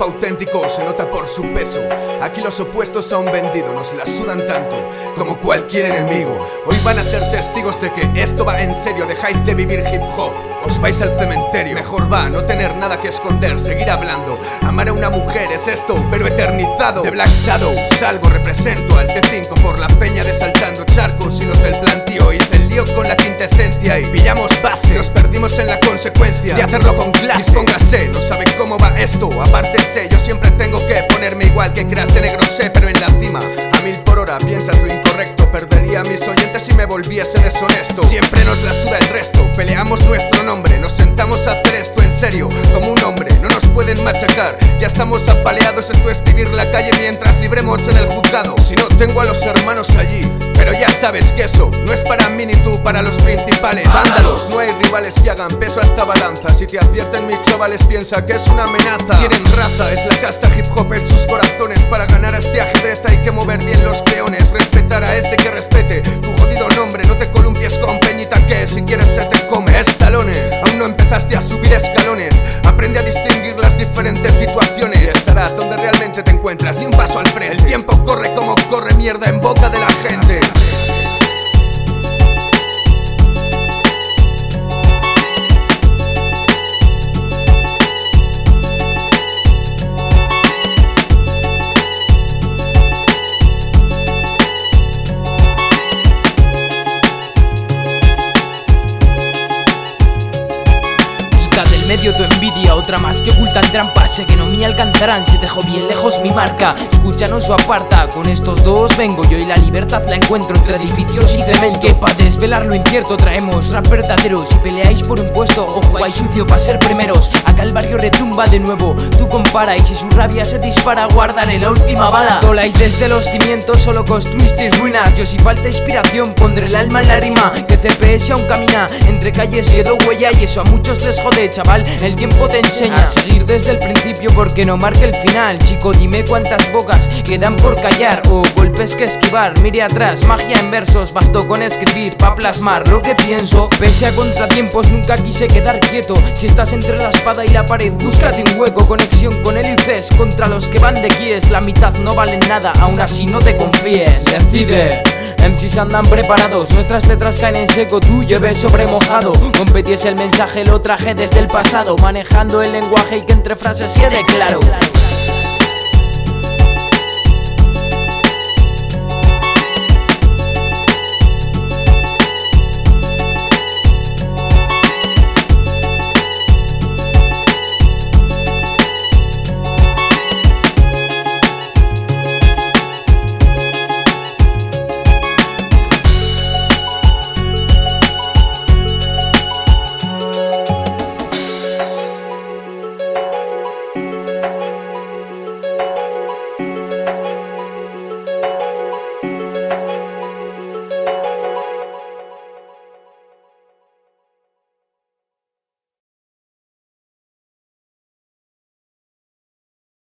auténtico se nota por su peso. Aquí los opuestos a un vendido nos la sudan tanto como cualquier enemigo. Hoy van a ser testigos de que esto va en serio. Dejáis de vivir hip hop, os vais al cementerio. Mejor va no tener nada que esconder, seguir hablando. Amar a una mujer es esto, pero eternizado. De Black Shadow salgo, represento al T5 por la peña de saltando charcos y los del plantío. Hice el lío con la quinta esencia y pillamos base. Nos perdimos en la consecuencia de hacerlo con clase. Dispóngase, no sabe cómo va esto, apártese. Yo siempre tengo que ponerme igual que Crase Negro sé, pero en la cima a 1000 por hora piensas lo incorrecto. Perdería a mis oyentes si me volviese deshonesto. Siempre nos la suda el resto, peleamos nuestro nombre. Nos sentamos a hacer esto en serio, como un hombre. No nos pueden machacar, ya estamos apaleados. Esto es vivir la calle mientras libremos en el juzgado. Si no, tengo a los hermanos allí, pero ya sabes que eso no es para mí ni tú, para los principales. Vándalos, no hay rivales que hagan peso a esta balanza. Si te advierten mis chavales piensa que es una amenaza. Quieren raza, es la casta hip hop en sus corazones. Para ganar a este ajedrez hay que mover bien los peones. Respetar a ese que respete tu jodido nombre. No te columpies con peñita que si quieres se te come. Estalones, aún no empezaste a subir escalones. Aprende a distinguir las diferentes situaciones y estarás donde realmente te encuentras, ni un paso al frente. El tiempo corre como corre mierda en boca de la gente. Medio tu envidia, otra más que ocultan trampas. Sé que no me alcanzarán, se dejó bien lejos mi marca. Escúchanos o aparta, con estos dos vengo yo y la libertad la encuentro entre edificios y cemento. Que pa' desvelar lo incierto traemos rap verdaderos. Si peleáis por un puesto o jugáis sucio pa' ser primeros, acá el barrio retumba de nuevo. Tú compara y si su rabia se dispara guardaré la última bala. Voláis desde los cimientos, solo construisteis ruinas. Yo si falta inspiración pondré el alma en la rima. Que CPS aún camina, entre calles quedó huella y eso a muchos les jode, chaval. El tiempo te enseña a seguir desde el principio porque no marque el final. Chico, dime cuántas bocas quedan por callar o golpes que esquivar. Mire atrás, magia en versos, bastó con escribir pa' plasmar lo que pienso. Pese a contratiempos nunca quise quedar quieto. Si estás entre la espada y la pared, búscate un hueco. Conexión con hélices contra los que van de guíes. La mitad no valen nada, aún así no te confíes. Decide. MCs andan preparados, nuestras letras caen en seco, tú lleves sobre mojado. Competies el mensaje, lo traje desde el pasado, manejando el lenguaje y que entre frases quede claro.